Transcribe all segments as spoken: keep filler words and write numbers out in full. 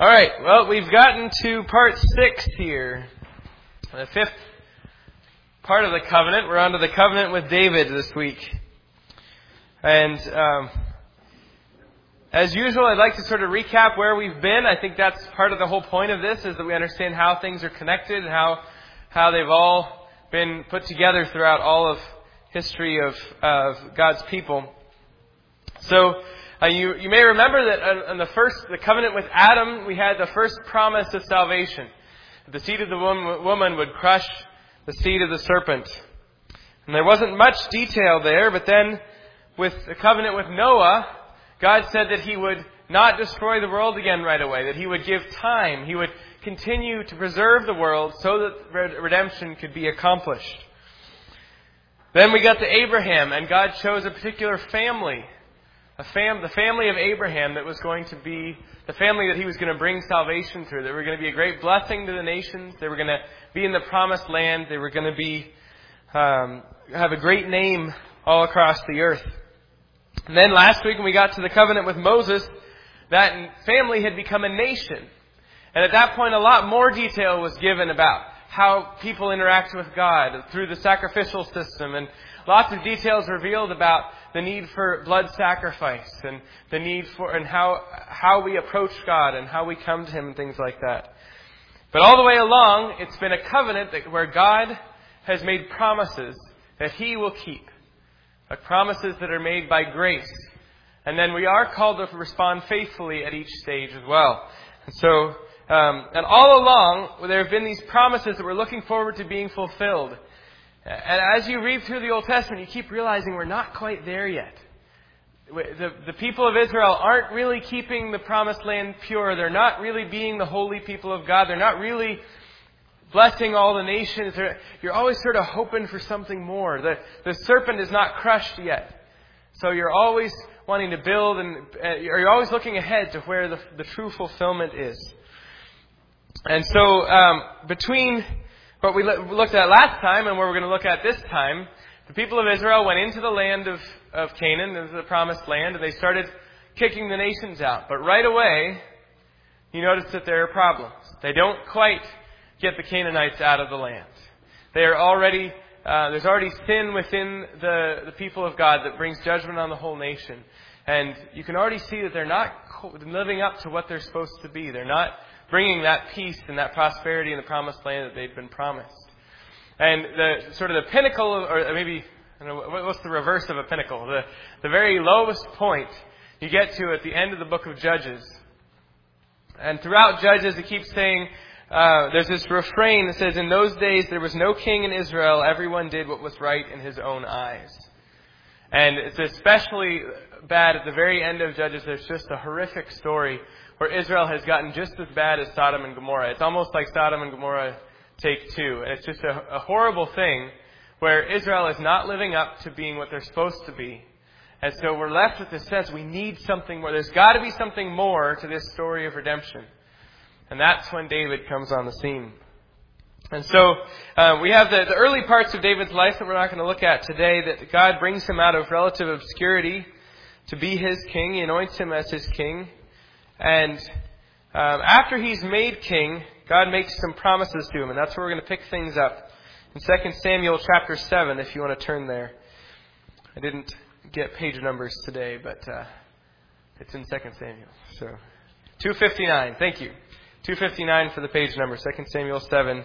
All right, well, we've gotten to part six here. The fifth part of the covenant. We're on to the covenant with David this week. And um, as usual, I'd like to sort of recap where we've been. I think that's part of the whole point of this, is that we understand how things are connected and how, how they've all been put together throughout all of history of, of God's people. So, Uh, you, you may remember that on, on the first, the covenant with Adam, we had the first promise of salvation. The seed of the woman, woman would crush the seed of the serpent. And there wasn't much detail there, but then with the covenant with Noah, God said that He would not destroy the world again right away, that He would give time. He would continue to preserve the world so that redemption could be accomplished. Then we got to Abraham, and God chose a particular family. A fam- the family of Abraham that was going to be the family that He was going to bring salvation through. They were going to be a great blessing to the nations. They were going to be in the promised land. They were going to be um, have a great name all across the earth. And then last week when we got to the covenant with Moses, that family had become a nation. And at that point a lot more detail was given about how people interact with God through the sacrificial system, and lots of details revealed about the need for blood sacrifice and the need for and how how we approach God and how we come to Him and things like that. But all the way along, it's been a covenant that where God has made promises that He will keep, like promises that are made by grace, and then we are called to respond faithfully at each stage as well. And so, um, and all along, there have been these promises that we're looking forward to being fulfilled. And as you read through the Old Testament, you keep realizing we're not quite there yet. The, the people of Israel aren't really keeping the promised land pure. They're not really being the holy people of God. They're not really blessing all the nations. They're, you're always sort of hoping for something more. The, the serpent is not crushed yet. So you're always wanting to build, and uh, you're always looking ahead to where the, the true fulfillment is. And so um, between what we looked at last time and what we're going to look at this time, the people of Israel went into the land of, of Canaan, into the promised land, and they started kicking the nations out. But right away, you notice that there are problems. They don't quite get the Canaanites out of the land. They are already, uh, there's already sin within the, the people of God that brings judgment on the whole nation. And you can already see that they're not living up to what they're supposed to be. They're not bringing that peace and that prosperity in the promised land that they'd been promised. And the sort of the pinnacle, or maybe, I don't know, what's the reverse of a pinnacle? The, the very lowest point you get to at the end of the book of Judges. And throughout Judges, it keeps saying, uh, there's this refrain that says, "In those days there was no king in Israel. Everyone did what was right in his own eyes." And it's especially bad at the very end of Judges. There's just a horrific story where Israel has gotten just as bad as Sodom and Gomorrah. It's almost like Sodom and Gomorrah take two. And it's just a, a horrible thing where Israel is not living up to being what they're supposed to be. And so we're left with this sense we need something more. There's got to be something more to this story of redemption. And that's when David comes on the scene. And so uh, we have the, the early parts of David's life that we're not going to look at today, that God brings him out of relative obscurity to be His king. He anoints him as His king. And um, after he's made king, God makes some promises to him. And that's where we're going to pick things up. In Second Samuel chapter seven, if you want to turn there. I didn't get page numbers today, but uh, it's in Second Samuel. So two fifty-nine, thank you. two fifty-nine for the page number, Second Samuel seven.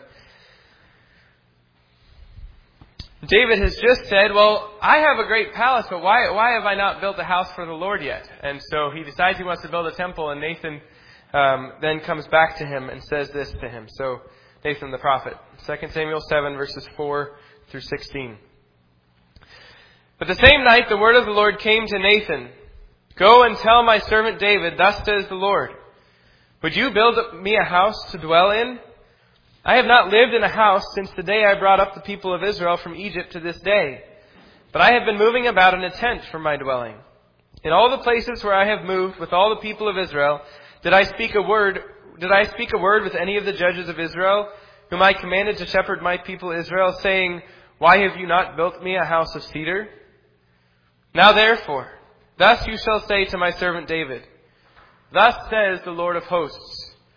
David has just said, well, I have a great palace, but why why have I not built a house for the Lord yet? And so he decides he wants to build a temple, and Nathan um, then comes back to him and says this to him. So Nathan the prophet, Second Samuel seven, verses four through sixteen. "But the same night the word of the Lord came to Nathan, 'Go and tell my servant David, thus says the Lord, would you build me a house to dwell in? I have not lived in a house since the day I brought up the people of Israel from Egypt to this day. But I have been moving about in a tent for my dwelling. In all the places where I have moved with all the people of Israel, did I speak a word, did I speak a word with any of the judges of Israel, whom I commanded to shepherd my people Israel, saying, why have you not built me a house of cedar? Now therefore, thus you shall say to my servant David, thus says the Lord of hosts,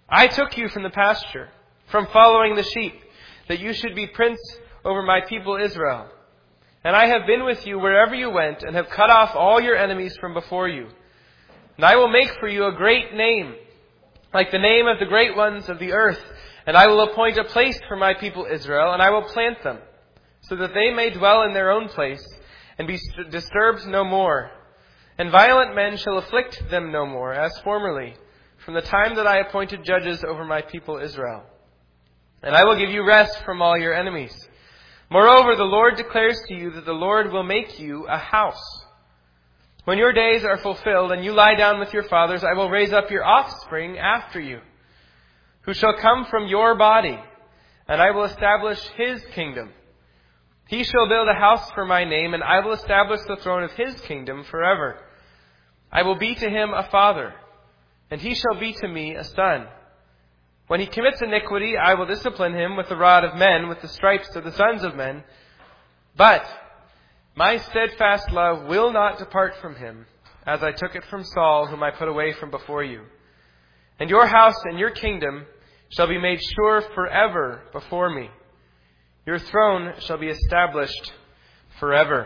I took you from the pasture, from following the sheep, that you should be prince over my people Israel. And I have been with you wherever you went, and have cut off all your enemies from before you. And I will make for you a great name, like the name of the great ones of the earth. And I will appoint a place for my people Israel, and I will plant them, so that they may dwell in their own place, and be disturbed no more. And violent men shall afflict them no more, as formerly, from the time that I appointed judges over my people Israel. And I will give you rest from all your enemies. Moreover, the Lord declares to you that the Lord will make you a house. When your days are fulfilled and you lie down with your fathers, I will raise up your offspring after you, who shall come from your body, and I will establish his kingdom. He shall build a house for my name, and I will establish the throne of his kingdom forever. I will be to him a father, and he shall be to me a son. When he commits iniquity, I will discipline him with the rod of men, with the stripes of the sons of men. But my steadfast love will not depart from him, as I took it from Saul, whom I put away from before you. And your house and your kingdom shall be made sure forever before me. Your throne shall be established forever.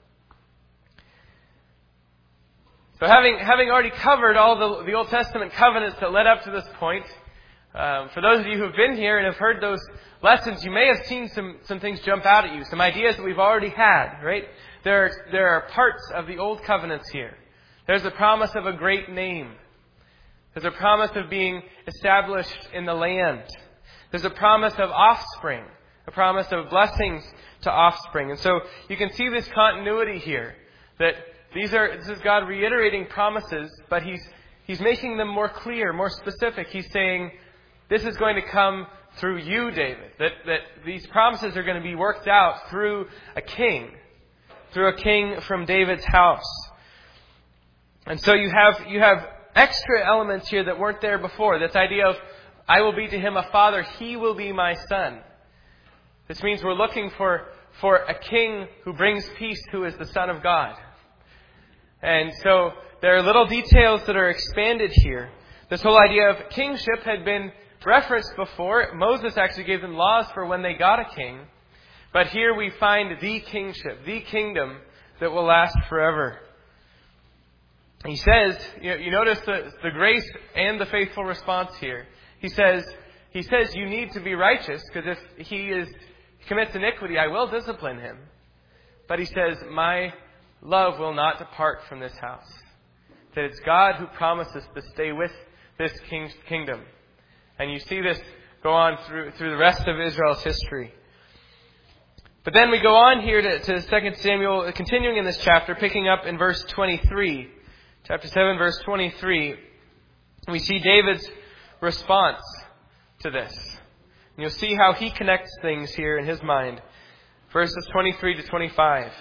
So having having already covered all the, the Old Testament covenants that led up to this point, um, for those of you who have been here and have heard those lessons, you may have seen some, some things jump out at you, some ideas that we've already had, right? There are, there are parts of the Old Covenants here. There's the promise of a great name. There's a promise of being established in the land. There's a promise of offspring, a promise of blessings to offspring. And so you can see this continuity here, that these are, this is God reiterating promises, but He's, He's making them more clear, more specific. He's saying, this is going to come through you, David. That, that these promises are going to be worked out through a king, through a king from David's house. And so you have, you have extra elements here that weren't there before. This idea of, I will be to him a father, he will be my son. This means we're looking for, for a king who brings peace, who is the Son of God. And so there are little details that are expanded here. This whole idea of kingship had been referenced before. Moses actually gave them laws for when they got a king. But here we find the kingship, the kingdom that will last forever. He says, you, know, you notice the, the grace and the faithful response here. He says, he says you need to be righteous, because if he is commits iniquity, I will discipline him. But he says, my love will not depart from this house. That it's God who promises to stay with this king's kingdom. And you see this go on through, through the rest of Israel's history. But then we go on here to, to Second Samuel, continuing in this chapter, picking up in verse twenty-three. Chapter seven, verse twenty-three. We see David's response to this. And you'll see how he connects things here in his mind. Verses twenty-three to twenty-five.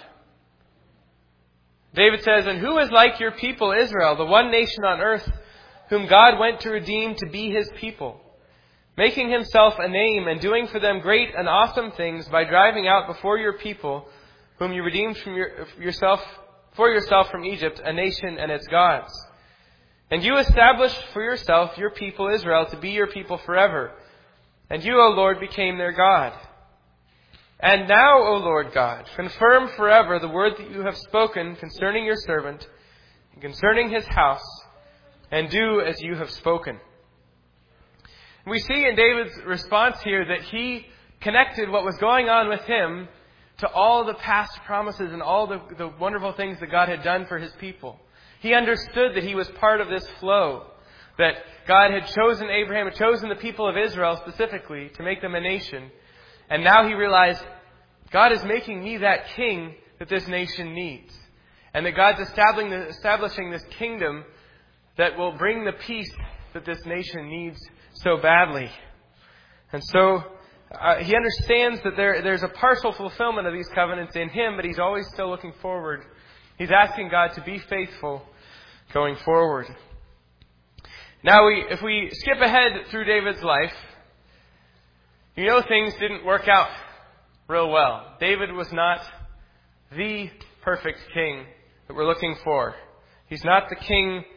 David says, and who is like your people Israel, the one nation on earth, whom God went to redeem to be his people, making himself a name and doing for them great and awesome things by driving out before your people, whom you redeemed from your, yourself, for yourself from Egypt, a nation and its gods. And you established for yourself your people Israel to be your people forever. And you, O Lord, became their God. And now, O Lord God, confirm forever the word that you have spoken concerning your servant and concerning his house, and do as you have spoken. We see in David's response here that he connected what was going on with him to all the past promises and all the, the wonderful things that God had done for his people. He understood that he was part of this flow, that God had chosen Abraham, had chosen the people of Israel specifically to make them a nation. And now he realized, God is making me that king that this nation needs. And that God's establishing, establishing this kingdom that will bring the peace that this nation needs so badly. And so uh, he understands that there, there's a partial fulfillment of these covenants in him, but he's always still looking forward. He's asking God to be faithful going forward. Now, we, if we skip ahead through David's life, you know things didn't work out real well. David was not the perfect king that we're looking for. He's not the king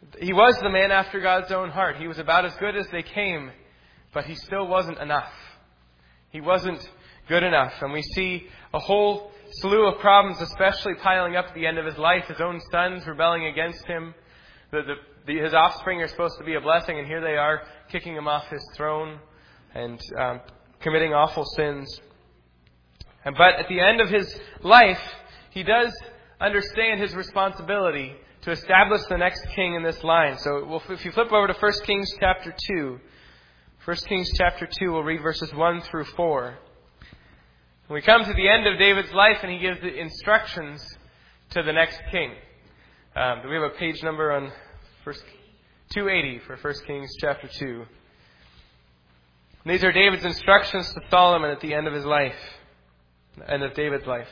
He was the man after God's own heart. He was about as good as they came, but he still wasn't enough. He wasn't good enough. And we see a whole slew of problems, especially piling up at the end of his life. His own sons rebelling against him. The, the, the, his offspring are supposed to be a blessing, and here they are kicking him off his throne and um, committing awful sins. And, but at the end of his life, he does understand his responsibility to establish the next king in this line. So we'll, if you flip over to First Kings chapter two, First Kings chapter two, we'll read verses one through four. We come to the end of David's life, and he gives the instructions to the next king. Um, do we have a page number on First two eighty for First Kings chapter two? And these are David's instructions to Solomon at the end of his life, the end of David's life.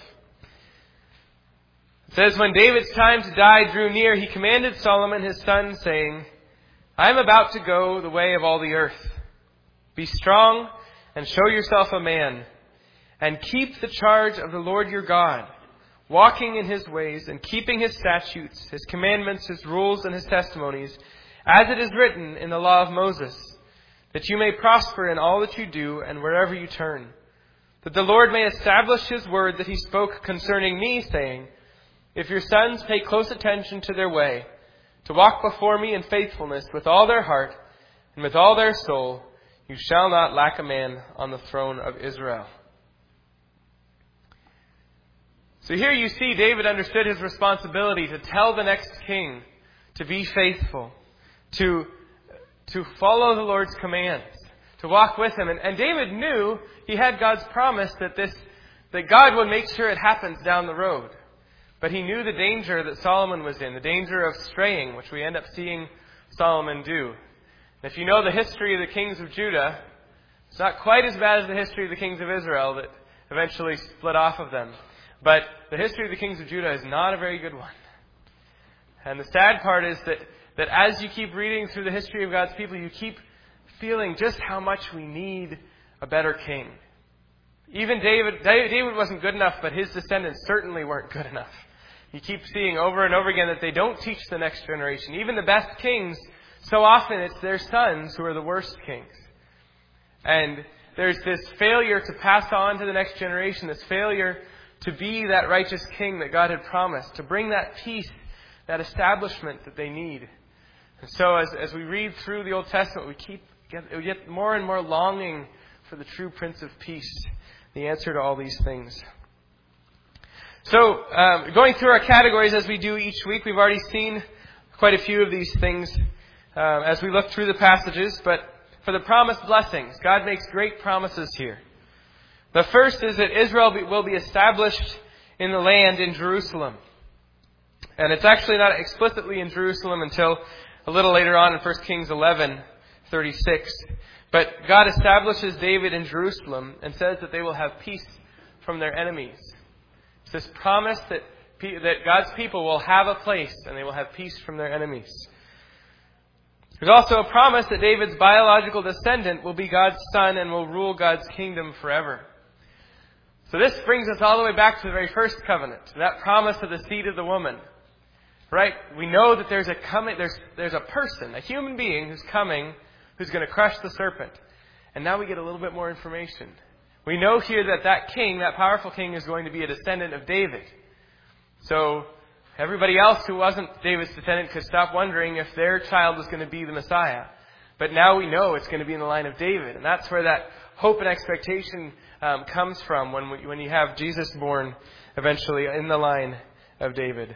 It says, when David's time to die drew near, he commanded Solomon his son, saying, I am about to go the way of all the earth. Be strong and show yourself a man, and keep the charge of the Lord your God, walking in his ways and keeping his statutes, his commandments, his rules, and his testimonies, as it is written in the law of Moses, that you may prosper in all that you do and wherever you turn. That the Lord may establish his word that he spoke concerning me, saying, if your sons pay close attention to their way, to walk before me in faithfulness with all their heart and with all their soul, you shall not lack a man on the throne of Israel. So here you see David understood his responsibility to tell the next king to be faithful, to, to follow the Lord's commands, to walk with him. And, and David knew he had God's promise that this, that God would make sure it happens down the road. But he knew the danger that Solomon was in, the danger of straying, which we end up seeing Solomon do. And if you know the history of the kings of Judah, it's not quite as bad as the history of the kings of Israel that eventually split off of them. But the history of the kings of Judah is not a very good one. And the sad part is that, that as you keep reading through the history of God's people, you keep feeling just how much we need a better king. Even David, David wasn't good enough, but his descendants certainly weren't good enough. You keep seeing over and over again that they don't teach the next generation. Even the best kings, so often it's their sons who are the worst kings. And there's this failure to pass on to the next generation, this failure to be that righteous king that God had promised, to bring that peace, that establishment that they need. And so as, as we read through the Old Testament, we keep get, we get more and more longing for the true Prince of Peace, the answer to all these things. So, um, going through our categories as we do each week, we've already seen quite a few of these things um, as we look through the passages. But for the promised blessings, God makes great promises here. The first is that Israel will be established in the land in Jerusalem. And it's actually not explicitly in Jerusalem until a little later on in First Kings eleven thirty-six. But God establishes David in Jerusalem and says that they will have peace from their enemies. It's this promise that, that God's people will have a place and they will have peace from their enemies. There's also a promise that David's biological descendant will be God's son and will rule God's kingdom forever. So this brings us all the way back to the very first covenant, that promise of the seed of the woman. Right? We know that there's a coming, there's there's a person, a human being who's coming, who's going to crush the serpent. And now we get a little bit more information. We know here that that king, that powerful king, is going to be a descendant of David. So everybody else who wasn't David's descendant could stop wondering if their child was going to be the Messiah. But now we know it's going to be in the line of David. And that's where that hope and expectation um, comes from when we, when you have Jesus born eventually in the line of David.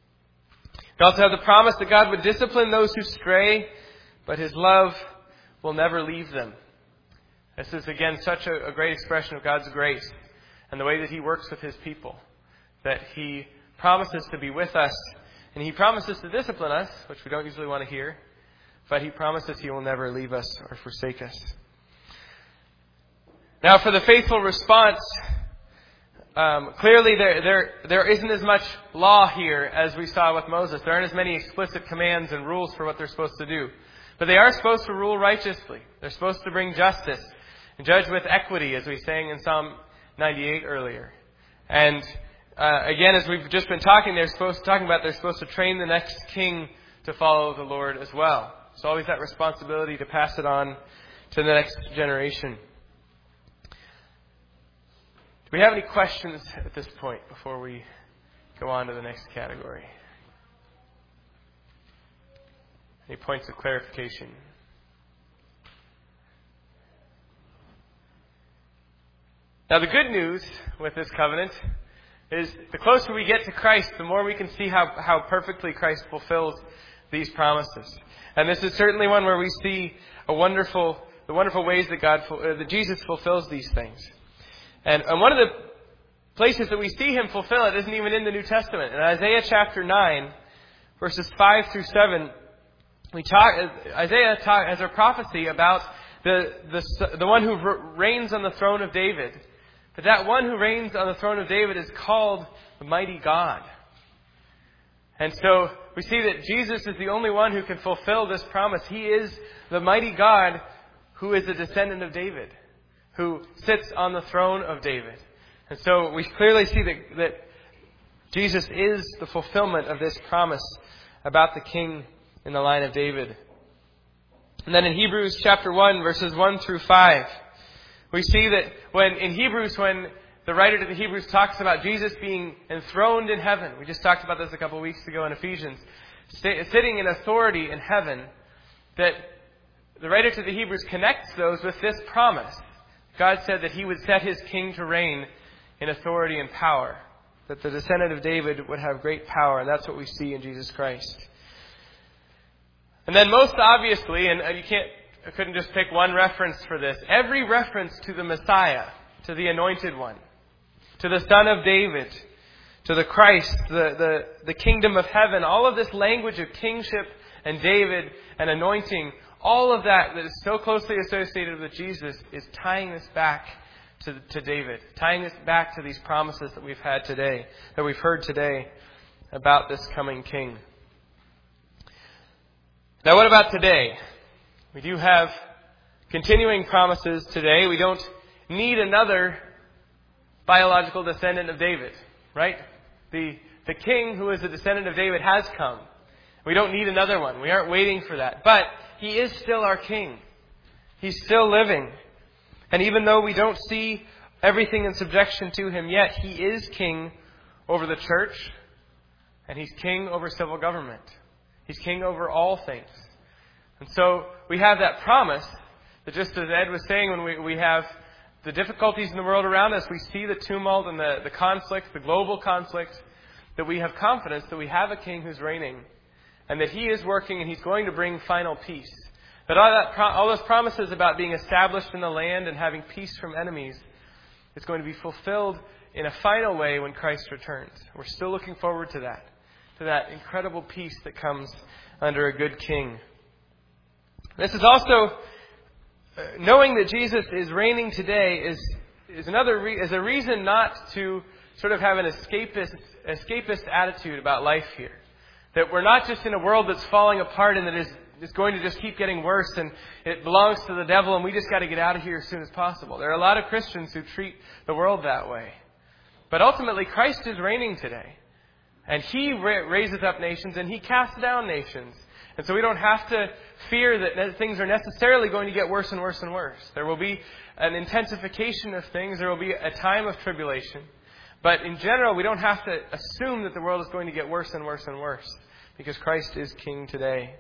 We also have the promise that God would discipline those who stray, but his love will never leave them. This is, again, such a, a great expression of God's grace and the way that he works with his people. That he promises to be with us, and he promises to discipline us, which we don't usually want to hear, but he promises he will never leave us or forsake us. Now, for the faithful response, um, clearly there, there, there isn't as much law here as we saw with Moses. There aren't as many explicit commands and rules for what they're supposed to do. But they are supposed to rule righteously. They're supposed to bring justice and judge with equity, as we sang in Psalm ninety-eight earlier. And uh, again, as we've just been talking, they're supposed talking about they're supposed to train the next king to follow the Lord as well. It's always that responsibility to pass it on to the next generation. Do we have any questions at this point before we go on to the next category? Any points of clarification? Now, the good news with this covenant is the closer we get to Christ, the more we can see how, how perfectly Christ fulfills these promises. And this is certainly one where we see a wonderful, the wonderful ways that God, uh, that Jesus fulfills these things. And, and one of the places that we see Him fulfill it isn't even in the New Testament. In Isaiah chapter nine, verses five through seven, we talk. Isaiah talk, has a prophecy about the the the one who reigns on the throne of David. But that one who reigns on the throne of David is called the Mighty God. And so we see that Jesus is the only one who can fulfill this promise. He is the Mighty God who is a descendant of David, who sits on the throne of David. And so we clearly see that, that Jesus is the fulfillment of this promise about the King in the line of David. And then in Hebrews chapter one, verses one through five, we see that when in Hebrews, when the writer to the Hebrews talks about Jesus being enthroned in heaven, we just talked about this a couple of weeks ago in Ephesians, sitting in authority in heaven, that the writer to the Hebrews connects those with this promise. God said that He would set His King to reign in authority and power, that the descendant of David would have great power, and that's what we see in Jesus Christ. And then most obviously, and you can't, I couldn't just pick one reference for this, every reference to the Messiah, to the Anointed One, to the Son of David, to the Christ, the, the, the kingdom of heaven, all of this language of kingship and David and anointing, all of that that is so closely associated with Jesus is tying this back to, to David, tying this back to these promises that we've had today, that we've heard today about this coming King. Now, what about today? We do have continuing promises today. We don't need another biological descendant of David, right? The, the King who is a descendant of David has come. We don't need another one. We aren't waiting for that. But He is still our King. He's still living. And even though we don't see everything in subjection to Him yet, He is King over the church, and He's King over civil government. He's King over all things. And so we have that promise that, just as Ed was saying, when we, we have the difficulties in the world around us, we see the tumult and the, the conflict, the global conflict, that we have confidence that we have a King who's reigning, and that He is working and He's going to bring final peace. That all, that all those promises about being established in the land and having peace from enemies is going to be fulfilled in a final way when Christ returns. We're still looking forward to that, to that incredible peace that comes under a good King. This is also, uh, knowing that Jesus is reigning today is is another re- is a reason not to sort of have an escapist escapist attitude about life here. That we're not just in a world that's falling apart and that is, is going to just keep getting worse and it belongs to the devil and we just got to get out of here as soon as possible. There are a lot of Christians who treat the world that way. But ultimately, Christ is reigning today. And He ra- raises up nations and He casts down nations. And so we don't have to fear that things are necessarily going to get worse and worse and worse. There will be an intensification of things. There will be a time of tribulation. But in general, we don't have to assume that the world is going to get worse and worse and worse, because Christ is King today.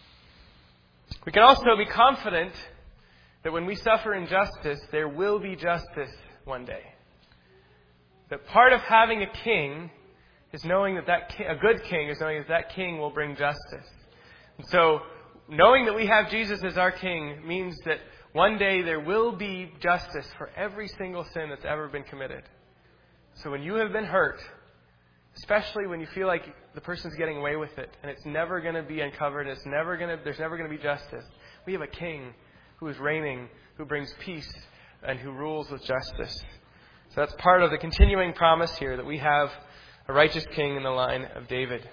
We can also be confident that when we suffer injustice, there will be justice one day. That part of having a king is knowing that, that king, a good king is knowing that that king will bring justice. And so, knowing that we have Jesus as our King means that one day there will be justice for every single sin that's ever been committed. So when you have been hurt, especially when you feel like the person's getting away with it and it's never going to be uncovered, it's never going to, there's never going to be justice, we have a King who is reigning, who brings peace, and who rules with justice. So that's part of the continuing promise here, that we have a righteous King in the line of David.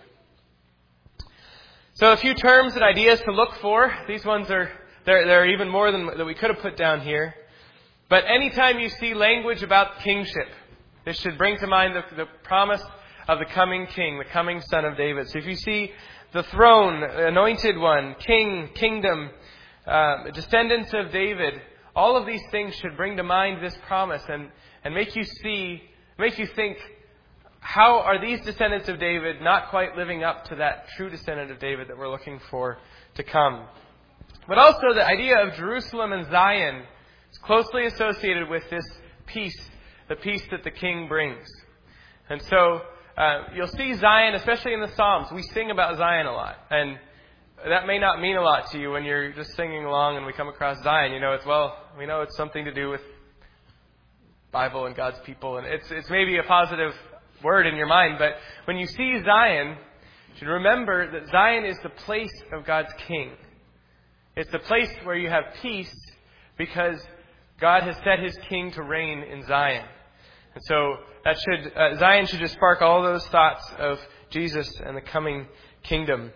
So a few terms and ideas to look for. These ones are, there, there are even more than that we could have put down here. But anytime you see language about kingship, this should bring to mind the, the promise of the coming King, the coming Son of David. So if you see the throne, anointed one, king, kingdom, uh, descendants of David. All of these things should bring to mind this promise and, and make you see, make you think, how are these descendants of David not quite living up to that true descendant of David that we're looking for to come? But also the idea of Jerusalem and Zion is closely associated with this peace, the peace that the king brings. And so uh, you'll see Zion, especially in the Psalms. We sing about Zion a lot. And that may not mean a lot to you when you're just singing along and we come across Zion. You know, it's, well, we know it's something to do with Bible and God's people. And it's it's maybe a positive word in your mind. But when you see Zion, you should remember that Zion is the place of God's king. It's the place where you have peace because God has set his king to reign in Zion. And so that should uh, Zion should just spark all those thoughts of Jesus and the coming kingdom.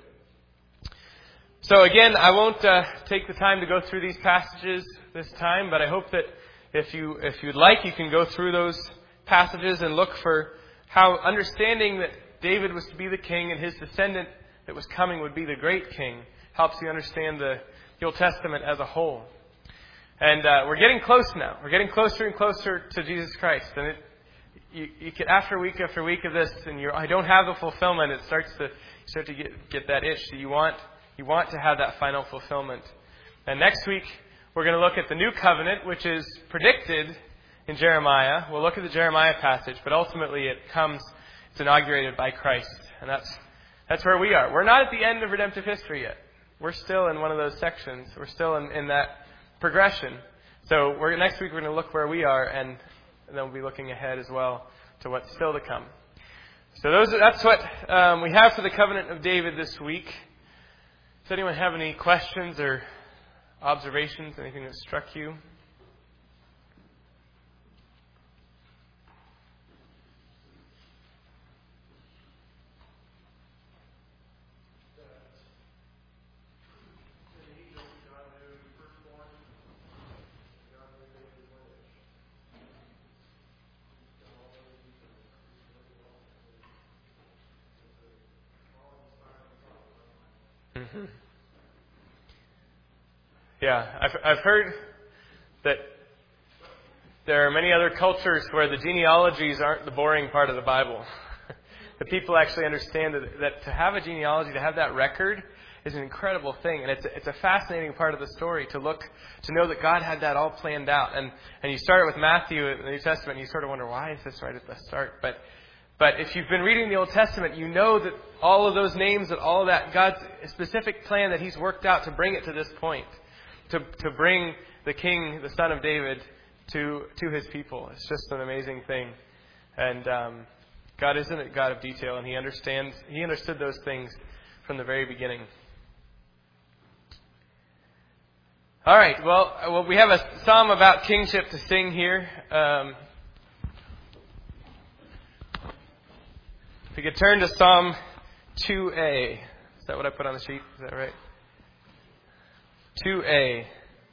So again, I won't uh, take the time to go through these passages this time, but I hope that if you if you'd like, you can go through those passages and look for how understanding that David was to be the king and his descendant that was coming would be the great king helps you understand the, the Old Testament as a whole. And uh, we're getting close now. We're getting closer and closer to Jesus Christ. And it, you, you can, after week after week of this, and you're, I don't have the fulfillment, it starts to you start to get get that itch that you want. You want to have that final fulfillment. And next week, we're going to look at the new covenant, which is predicted in Jeremiah. We'll look at the Jeremiah passage, but ultimately it comes, it's inaugurated by Christ. And that's that's where we are. We're not at the end of redemptive history yet. We're still in one of those sections. We're still in, in that progression. So we're next week, we're going to look where we are, and, and then we'll be looking ahead as well to what's still to come. So those that's what um, we have for the covenant of David this week. Does anyone have any questions or observations, anything that struck you? Mm-hmm. Yeah, I've, I've heard that there are many other cultures where the genealogies aren't the boring part of the Bible. The people actually understand that, that to have a genealogy, to have that record, is an incredible thing. And it's a, it's a fascinating part of the story to look, to know that God had that all planned out. And, and you start with Matthew in the New Testament, and you sort of wonder, why is this right at the start? But But if you've been reading the Old Testament, you know that all of those names, that all of that, God's specific plan that he's worked out to bring it to this point, to to bring the king, the son of David, to to his people. It's just an amazing thing. And um, God isn't a God of detail, and he understands, he understood those things from the very beginning. All right, well, well we have a psalm about kingship to sing here. Um If we could turn to Psalm two A. Is that what I put on the sheet? Is that right? two A.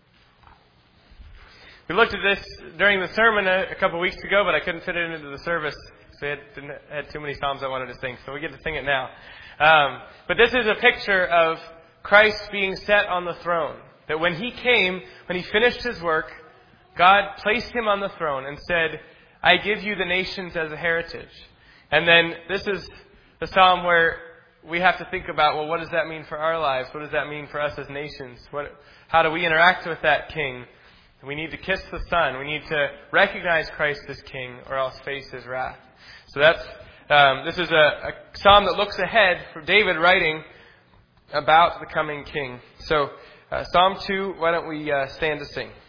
We looked at this during the sermon a, a couple of weeks ago, but I couldn't fit it into the service because I had, didn't, had too many psalms I wanted to sing. So we get to sing it now. Um, but this is a picture of Christ being set on the throne. That when he came, when he finished his work, God placed him on the throne and said, I give you the nations as a heritage. And then this is the psalm where we have to think about, well, what does that mean for our lives? What does that mean for us as nations? What, how do we interact with that king? We need to kiss the Son. We need to recognize Christ as king, or else face his wrath. So that's um, this is a, a psalm that looks ahead for David writing about the coming king. So uh, Psalm two, why don't we uh, stand to sing?